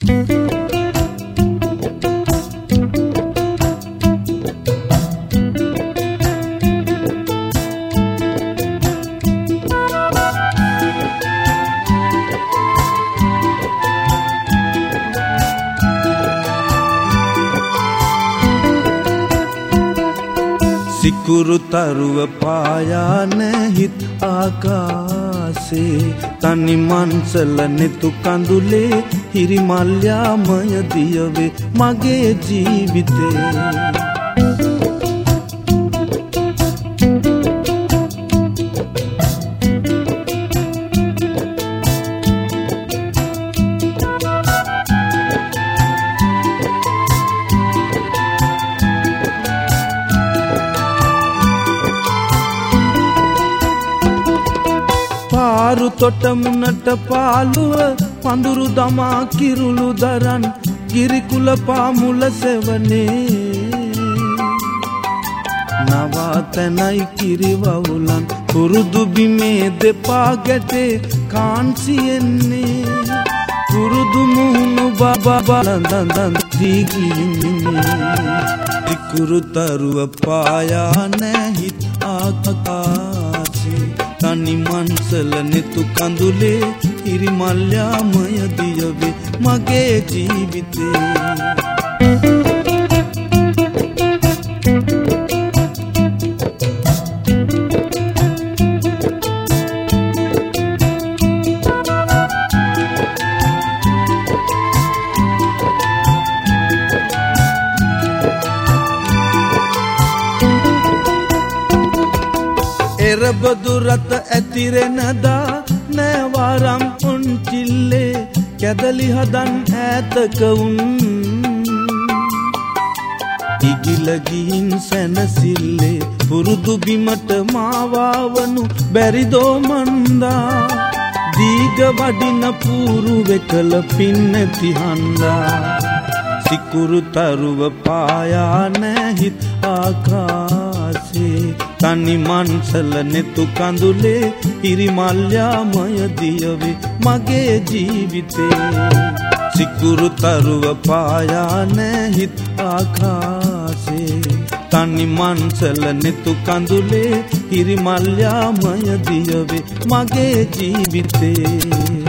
සිකුරු තරුව පායා නැහිත් ආකාසේ තනි මන්සල නෙතු කඳුලේ හිරිමල්යාමය දියවේ මගේ ජීවිතේ පාරු තොටමුණට පාළුව පඳුරු දමා කිරුළු දරන් ගිරිකුල පාමුල සෙවනේ නවාතැනයි කිරිවවුලන් පුරුදු බිමේ දෙපා ගැටේ කාන්සියෙන්නේ පුරුදු මුහුණු බබා බලඳන් දීගින්නේ සිකුරු තරුව පායා නැහිත් ආකාසේ තනි මන්සල නෙතු කඳුලේ හිරිමල්යාමය දියවේ මගේ ජීවිතේ එරබදු රත ඇතිරෙනදා නෑවරම් උන්චිල්ලේ කැදලි හදන් ඈතක උන් ඉගිලගින් සැනසිල්ලේ පුරුදු බිමට මාවාවනු බැරිදෝ මන්දා දීග වඩින පූරුවෙකල පින්නැති හන්දා සිකුරු තරුව පායා නැහිත් ආකාසේ තනි මන්සල නෙතු කඳුලේ හිරිමල්යාමය දියවේ මගේ ජීවිතේ සිකුරු තරුව පායා නැහිත් ආකාසේ තනි මන්සල නෙතු කඳුලේ හිරිමල්යාමය දියවේ මගේ ජීවිතේ